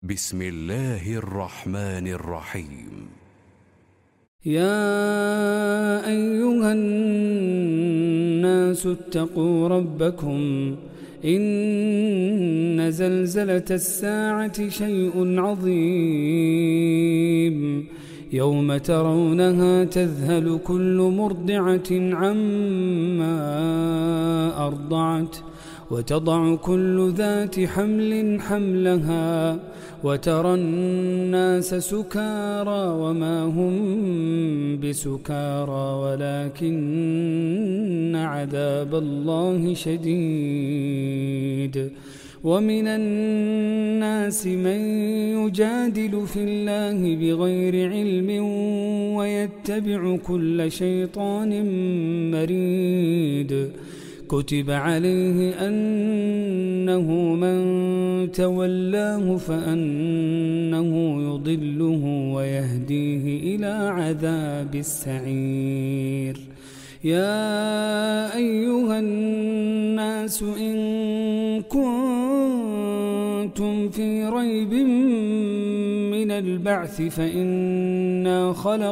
بسم الله الرحمن الرحيم. يا أيها الناس اتقوا ربكم إن زلزلة الساعة شيء عظيم يوم ترونها تذهل كل مرضعة عما أرضعت وتضع كل ذات حمل حملها وترى الناس سكارى وما هم بسكارى ولكن عذاب الله شديد. ومن الناس من يجادل في الله بغير علم ويتبع كل شيطان مريد. كتب عليه أنه من تولاه فأنه يضله ويهديه إلى عذاب السعير. يا أيها الناس إن كنتم في ريب من البعث فإنا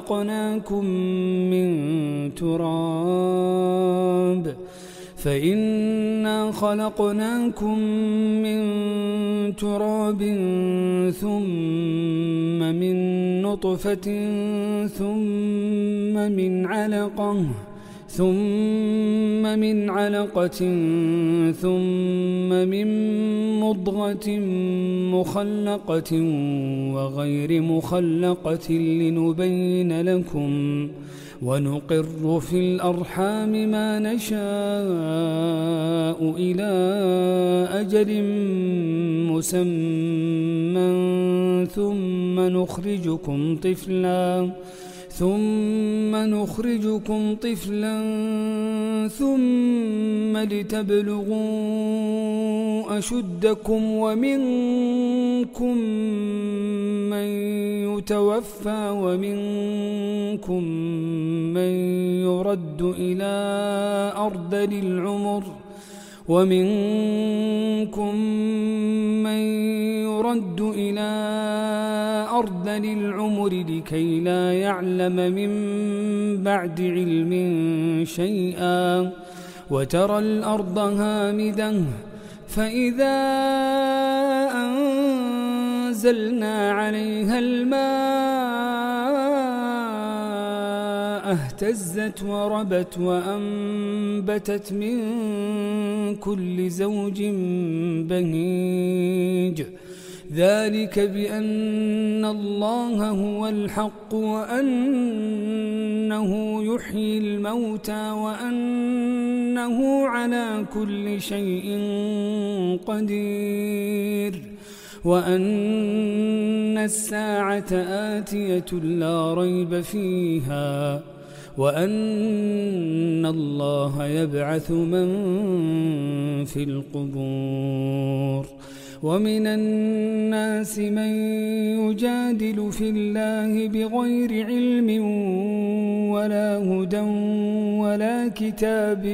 خلقناكم من تراب ثم من نطفة ثم من علقة ثم من مضغة مخلقة وغير مخلقة لنبين لكم ونقر في الأرحام ما نشاء إلى أجل مسمى ثم نخرجكم طفلا ثم لتبلغوا أشدكم ومنكم من يتوفى ومنكم من يرد إلى أرذل العمر لكي لا يعلم من بعد علم شيئا. وترى الأرض هامدة فإذا أنزلنا عليها الماء اهتزت وربت وأنبتت من كل زوج بهيج. ذلك بأن الله هو الحق وأنه يحيي الموتى وأنه على كل شيء قدير وأن الساعة آتية لا ريب فيها وأن الله يبعث من في القبور. ومن الناس من يجادل في الله بغير علم ولا هدى ولا كتاب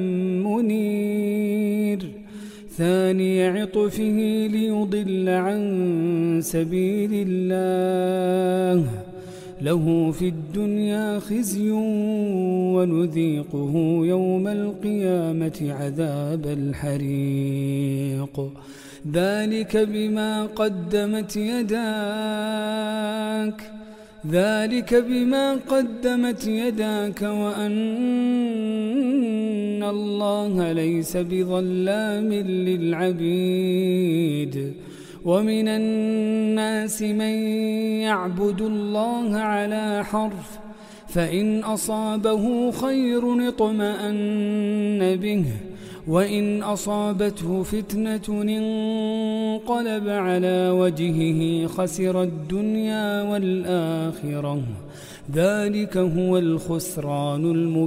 منير. ثاني عطفه ليضل عن سبيل الله له في الدنيا خزي ونذيقه يوم القيامة عذاب الحريق. ذلك بما قدمت يداك وأن الله ليس بظلام للعبيد. ومن الناس من يعبد الله على حرف فإن أصابه خير اطمأن به وإن أصابته فتنة انقلب على وجهه خسر الدنيا والآخرة. ذلك هو الخسران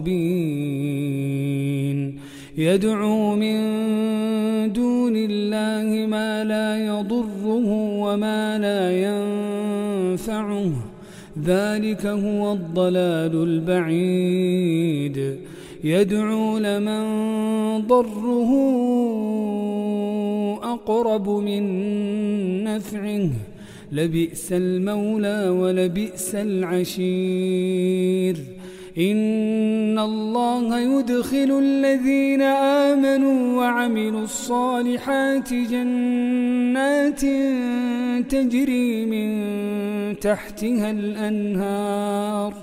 المبين. يدعو من دون الله ما لا يضره وما لا ينفعه ذلك هو الضلال البعيد. يدعو لمن ضره أقرب من نفعه لبئس المولى ولبئس العشير إن الله يدخل الذين آمنوا وعملوا الصالحات جنات تجري من تحتها الأنهار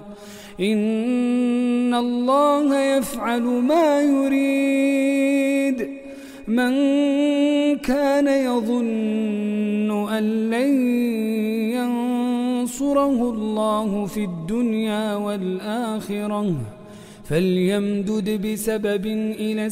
إن الله يفعل ما يريد من كان يظن أن لن ينصره الله في الدنيا والآخرة فليمدد بسبب إلى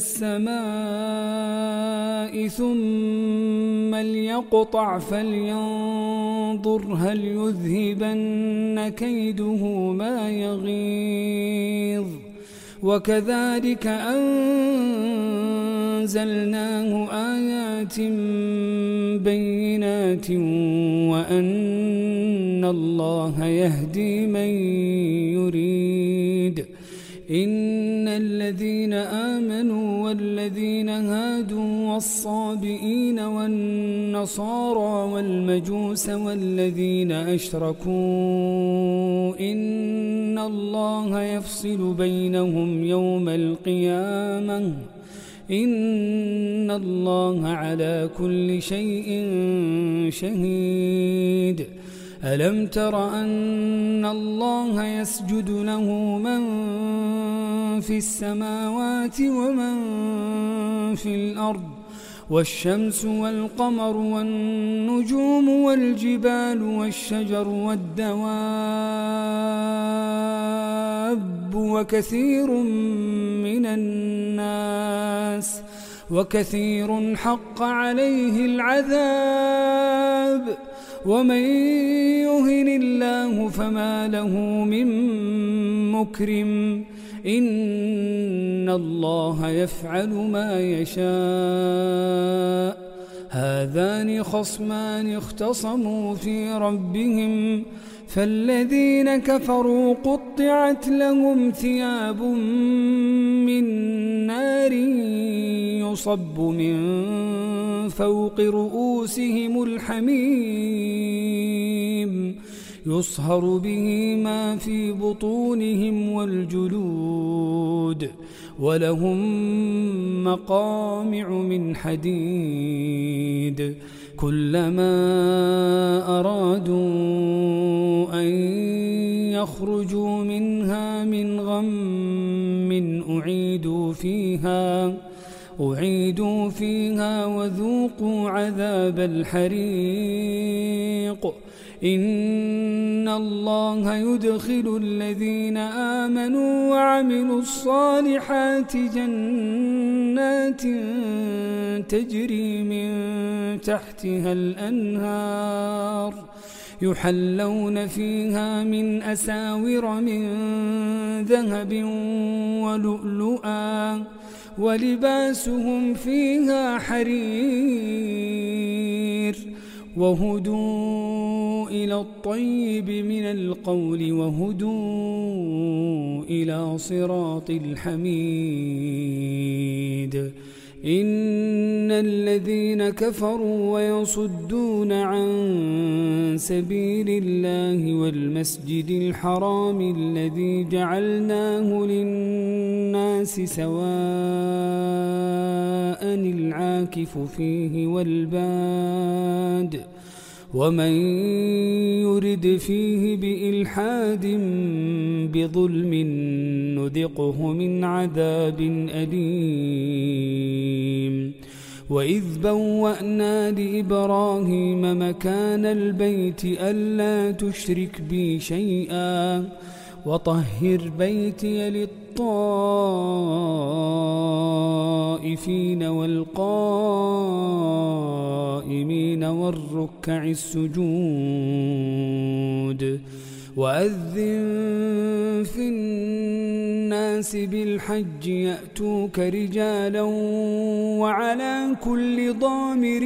السماء ثم ليقطع فلينظر هل يذهبن كيده ما يغيظ وكذلك أنزلناه آيات بينات وأن الله يهدي من يريد إن الذين آمنوا والذين هادوا والصابئين والنصارى والمجوس والذين أشركوا إن الله يفصل بينهم يوم القيامة إن الله على كل شيء شهيد ألم تر أن الله يسجد له من في السماوات ومن في الأرض والشمس والقمر والنجوم والجبال والشجر والدواب وكثير حق عليه العذاب ومن يهن الله فما له من مكرم إن الله يفعل ما يشاء هذان خصمان اختصموا في ربهم فالذين كفروا قطعت لهم ثياب من نار يصب من فوق رؤوسهم الحميم يصهر به ما في بطونهم والجلود ولهم مقامع من حديد كلما أرادوا أن يخرجوا منها من غم أعيدوا فيها وذوقوا عذاب الحريق إن الله يدخل الذين آمنوا وعملوا الصالحات جنات تجري من تحتها الأنهار يحلون فيها من أساور من ذهب ولؤلؤا ولباسهم فيها حرير وهدوا إلى الطيب من القول وهدوا إلى صراط الحميد إن الذين كفروا ويصدون عن سبيل الله والمسجد الحرام الذي جعلناه للناس سواء العاكف فيه والباد ومن يرد فيه بإلحاد بظلم نذقه من عذاب أليم وإذ بوأنا لإبراهيم مكان البيت ألا تشرك بي شيئا وطهر بيتي للطائفين والقائمين والركع السجود وأذن في الناس بالحج يأتوك رجالا وعلى كل ضامر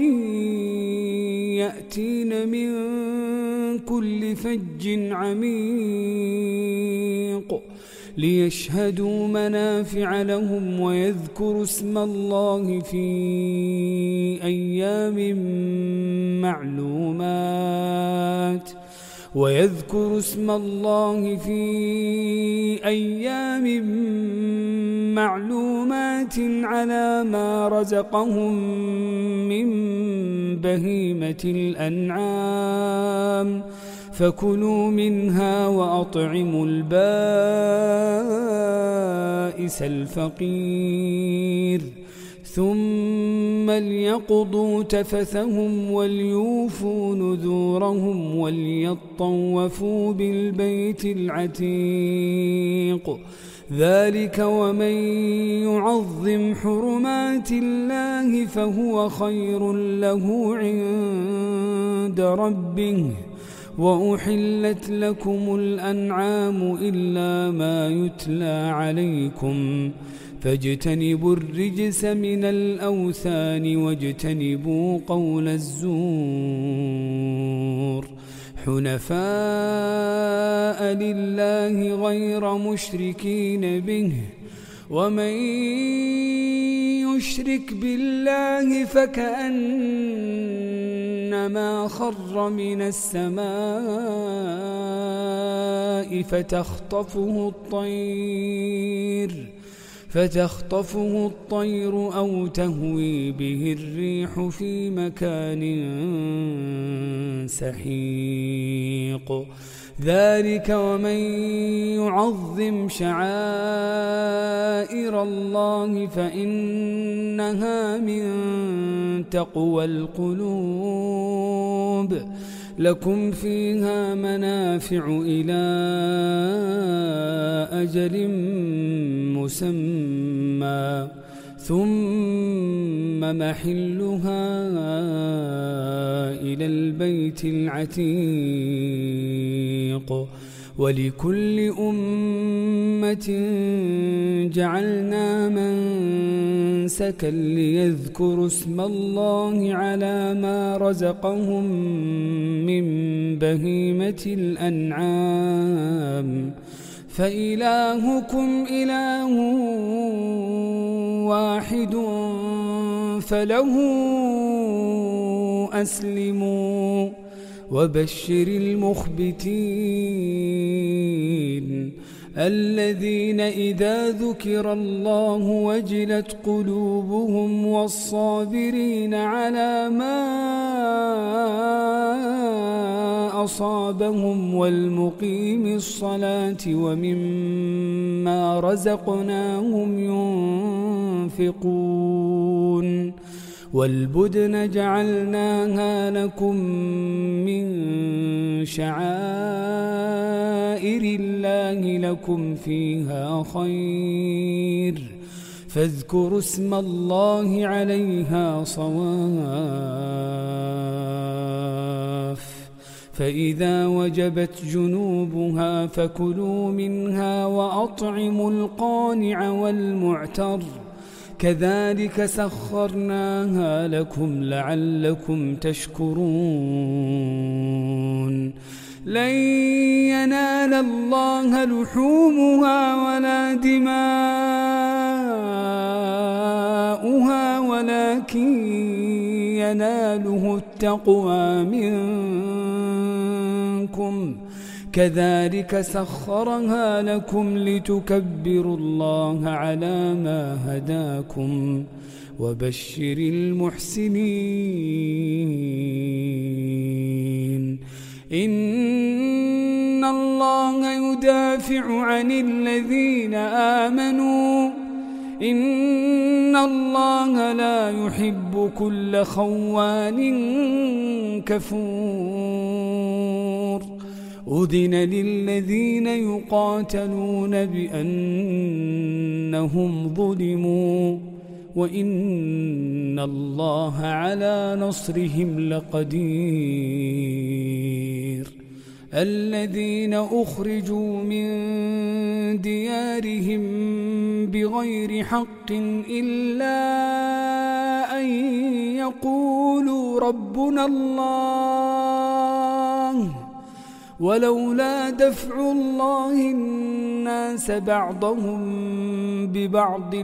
يأتين من كل فج عميق ليشهدوا منافع لهم ويذكروا اسم الله في أيام معلومات على ما رزقهم من بهيمة الأنعام فكلوا منها وأطعموا البائس الفقير ثم ليقضوا تفثهم وليوفوا نذورهم وليطوفوا بالبيت العتيق ذلك ومن يعظم حرمات الله فهو خير له عند ربه وأحلت لكم الأنعام إلا ما يتلى عليكم فاجتنبوا الرجس من الأوثان واجتنبوا قول الزور حنفاء لله غير مشركين به ومن يشرك بالله فكأنما خر من السماء فتخطفه الطير أو تهوي به الريح في مكان سحيق ذلك ومن يعظم شعائر الله فإنها من تقوى القلوب لكم فيها منافع إلى أجل مسمى ثم محلها إلى البيت العتيق ولكل أمة جعلنا منسكا ليذكروا اسم الله على ما رزقهم من بهيمة الأنعام فإلهكم إله واحد فله أسلموا وبشر المخبتين الذين إذا ذكر الله وجلت قلوبهم والصابرين على ما أصابهم والمقيم الصلاة ومما رزقناهم ينفقون والبدن جعلناها لكم من شعائر الله لكم فيها خير فاذكروا اسم الله عليها صواف فإذا وجبت جنوبها فكلوا منها وأطعموا القانع والمعتر كذلك سخرناها لكم لعلكم تشكرون لن ينال الله لحومها ولا دماؤها ولكن يناله التقوى منكم كذلك سخرها لكم لتكبروا الله على ما هداكم وبشر المحسنين إن الله يدافع عن الذين آمنوا إن الله لا يحب كل خوان كفور أذن للذين يقاتلون بأنهم ظلموا وإن الله على نصرهم لقدير الذين أخرجوا من ديارهم بغير حق إلا أن يقولوا ربنا الله ولولا دفع الله الناس بعضهم ببعض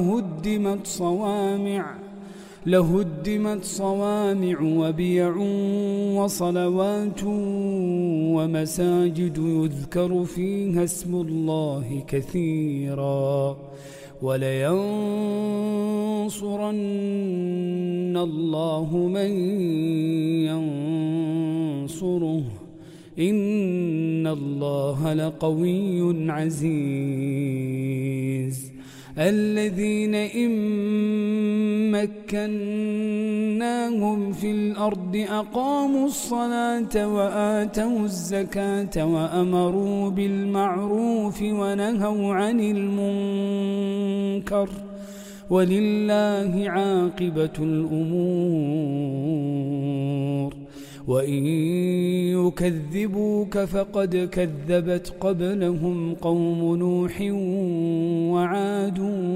لهدمت صوامع وبيع وصلوات ومساجد يذكر فيها اسم الله كثيرا ولينصرن الله من ينصره إن الله لقوي عزيز الذين إن مكناهم في الأرض أقاموا الصلاة وآتوا الزكاة وأمروا بالمعروف ونهوا عن المنكر ولله عاقبة الأمور وإن يكذبوك فقد كذبت قبلهم قوم نوح وعاد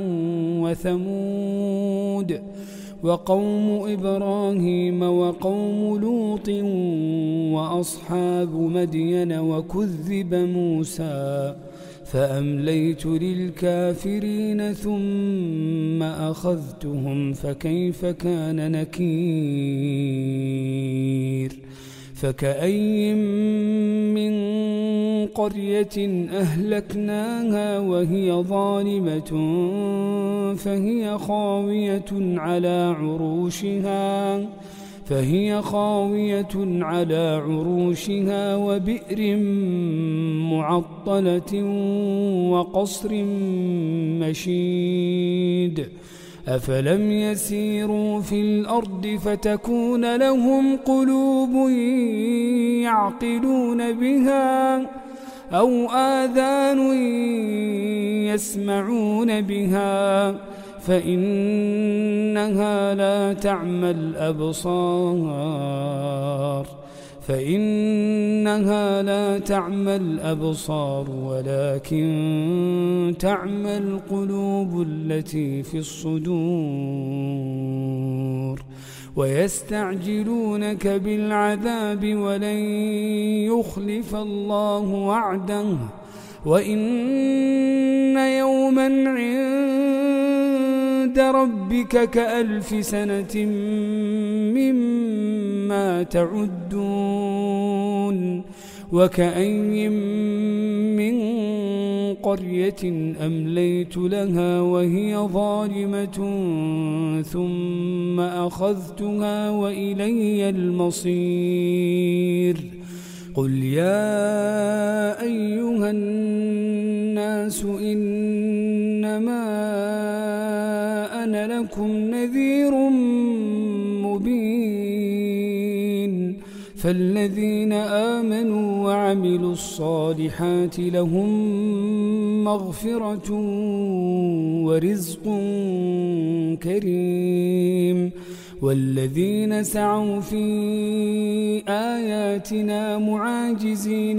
وثمود وقوم إبراهيم وقوم لوط وأصحاب مدين وكذب موسى فأمليت للكافرين ثم أخذتهم فكيف كان نكير فكأي من قرية أهلكناها وهي ظالمة فهي خاوية على عروشها وبئر معطلة وقصر مشيد أفلم يسيروا في الأرض فتكون لهم قلوب يعقلون بها أو آذان يسمعون بها فإنها لا تعمى الأبصار ولكن تعمى القلوب التي في الصدور ويستعجلونك بالعذاب ولن يخلف الله وعده وإن يوما عند ربك كألف سنة مما تعدون وكأي من قرية أمليت لها وهي ظالمة ثم أخذتها وإلي المصير قل يا أيها الناس إنما أنا لكم نذير مبين فالذين آمنوا وعملوا الصالحات لهم مغفرة ورزق كريم والذين سعوا في آياتنا معاجزين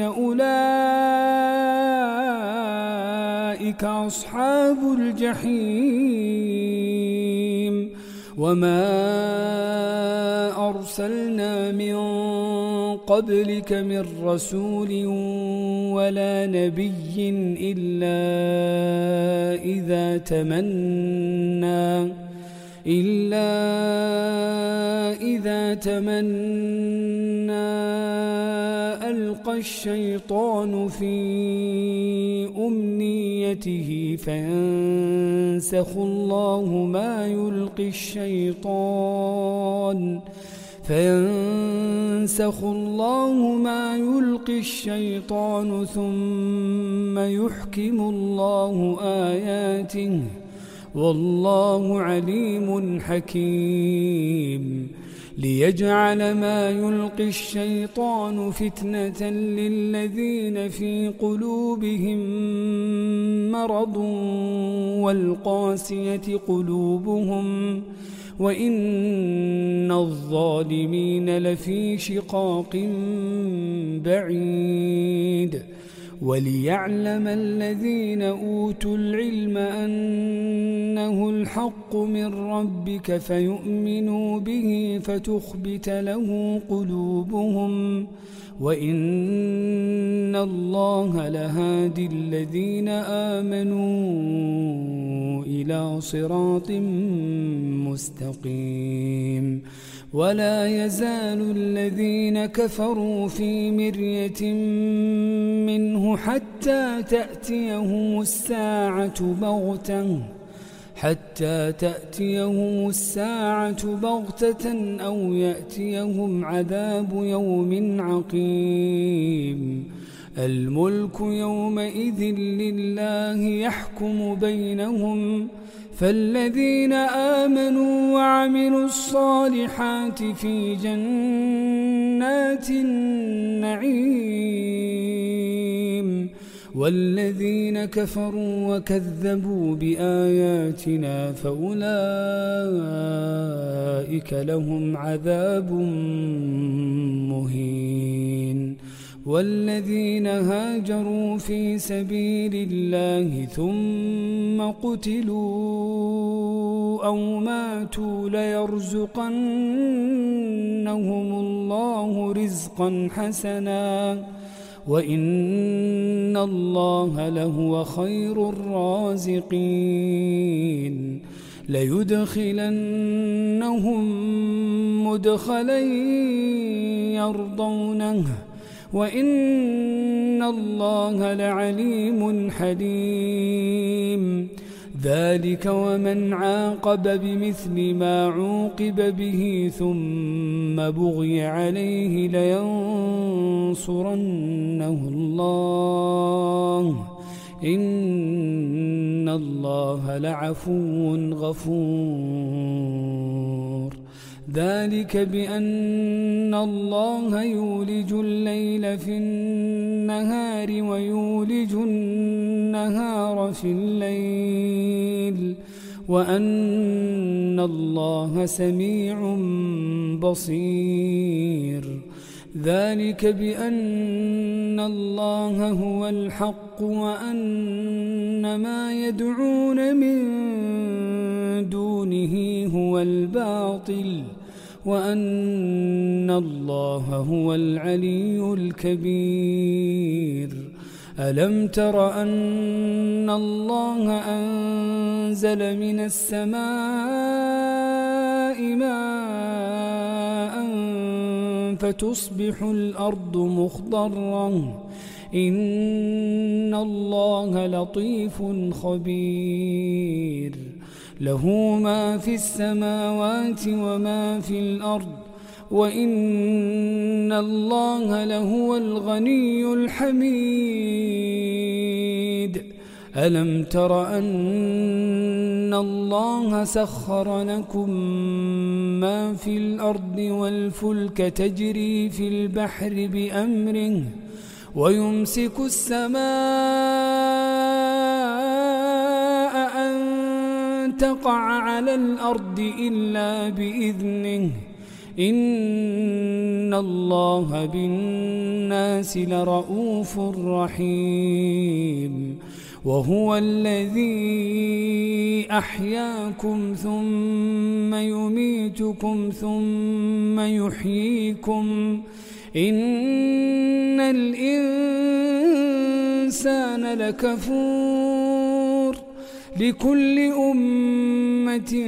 أولئك أصحاب الجحيم وما أرسلنا من قبلك من رسول ولا نبي إلا إذا تمنى ألقى الشيطان في أمنيته فينسخ الله ما يلقي الشيطان ثم يحكم الله آياته والله عليم حكيم ليجعل ما يلقي الشيطان فتنة للذين في قلوبهم مرض والقاسية قلوبهم وإن الظالمين لفي شقاق بعيد وليعلم الذين أوتوا العلم أنه الحق من ربك فيؤمنوا به فتخبت له قلوبهم وإن الله لهادي الذين آمنوا إلى صراط مستقيم. ولا يزال الذين كفروا في مرية منه حتى تأتيهم الساعة بغتة أو يأتيهم عذاب يوم عقيم. الملك يومئذ لله يحكم بينهم، فالذين آمنوا وعملوا الصالحات في جنات النعيم، والذين كفروا وكذبوا بآياتنا فأولئك لهم عذاب مهين. والذين هاجروا في سبيل الله ثم قتلوا أو ماتوا ليرزقنهم الله رزقا حسنا، وإن الله لهو خير الرازقين. ليدخلنهم مدخلا يرضونه، وإن الله لعليم حليم. ذلك ومن عاقب بمثل ما عوقب به ثم بغي عليه لينصرنه الله، إن الله لعفو غفور. ذلك بأن الله يولج الليل في النهار ويولج النهار في الليل، وأن الله سميع بصير. ذلك بأن الله هو الحق وأن ما يدعون من دونه هو الباطل، وأن الله هو العلي الكبير. ألم تر أن الله أنزل من السماء ماء فتصبح الأرض مخضرا، إن الله لطيف خبير. له ما في السماوات وما في الأرض، وإن الله لهو الغني الحميد. ألم تر أن الله سخر لكم ما في الأرض والفلك تجري في البحر بأمره، ويمسك السماء أن تقع على الأرض إلا بإذنه، إن الله بالناس لرؤوف رحيم. وهو الذي أحياكم ثم يميتكم ثم يحييكم، إن الإنسان لكفور. لكل أمة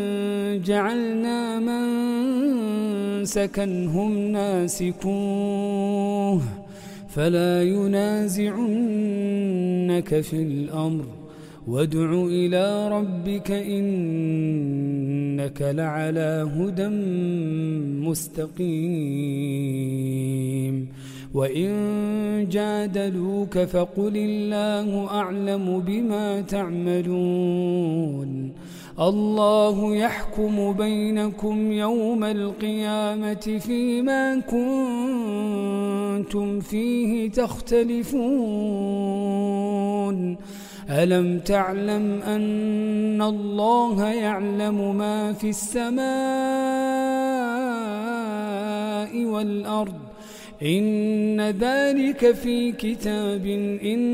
جعلنا منسكا هم ناسكوه، فلا ينازعنك في الأمر، وادع إلى ربك إنك لعلى هدى مستقيم. وإن جادلوك فقل الله أعلم بما تعملون، الله يحكم بينكم يوم القيامة فيما كنتم فيه تختلفون. ألم تعلم أن الله يعلم ما في السماء والأرض، إن ذلك في كتاب،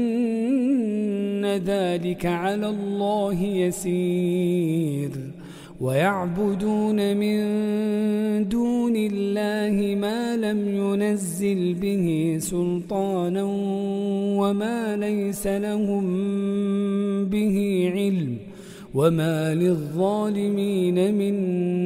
إن ذلك على الله يسير. ويعبدون من دون الله ما لم ينزل به سلطانا وما ليس لهم به علم وما للظالمين من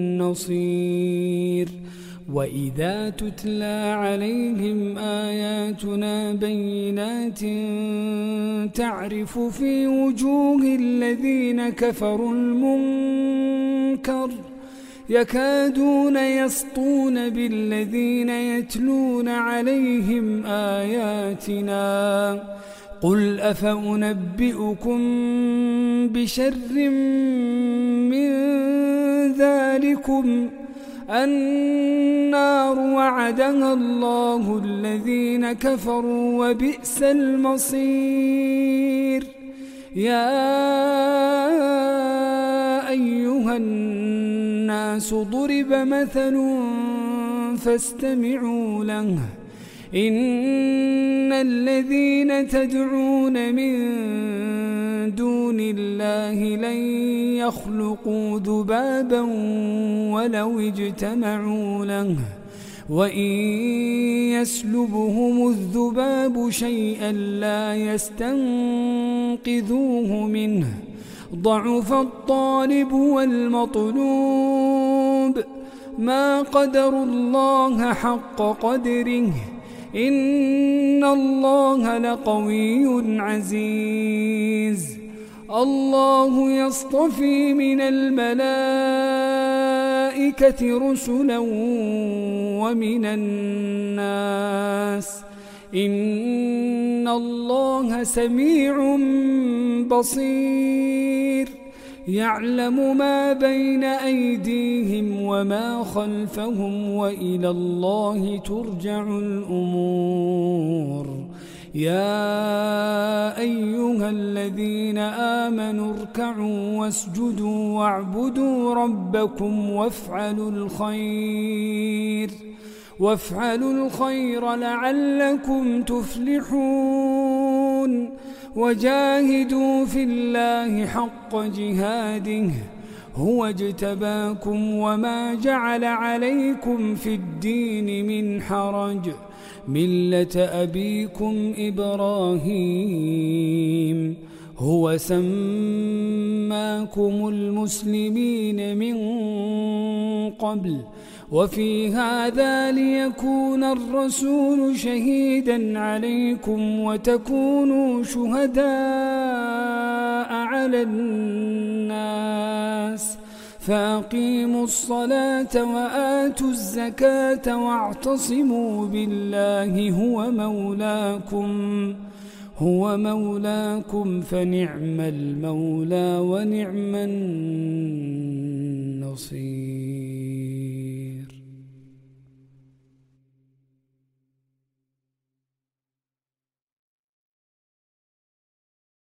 نصير وإذا تتلى عليهم آياتنا بينات تعرف في وجوه الذين كفروا المنكر يكادون يسطون بالذين يتلون عليهم آياتنا قل أفأنبئكم بشر من ذلكم النار وعدها الله الذين كفروا وبئس المصير يا أيها الناس ضرب مثل فاستمعوا له إن الذين تدعون من دون الله لن يخلقوا ذبابا ولو اجتمعوا له وإن يسلبهم الذباب شيئا لا يستنقذوه منه ضعف الطالب والمطلوب ما قدروا الله حق قدره إن الله لقوي عزيز الله يصطفي من الملائكة رسلا ومن الناس إن الله سميع بصير يعلم ما بين أيديهم وما خلفهم وإلى الله ترجع الأمور يا أيها الذين آمنوا اركعوا واسجدوا واعبدوا ربكم وافعلوا الخير لعلكم تفلحون وجاهدوا في الله حق جهاده هو اجتباكم وما جعل عليكم في الدين من حرج ملة أبيكم إبراهيم هو سماكم المسلمين من قبل وفي هذا ليكون الرسول شهيدا عليكم وتكونوا شهداء على الناس فأقيموا الصلاة وآتوا الزكاة واعتصموا بالله هو مولاكم فنعم المولى ونعم النصير.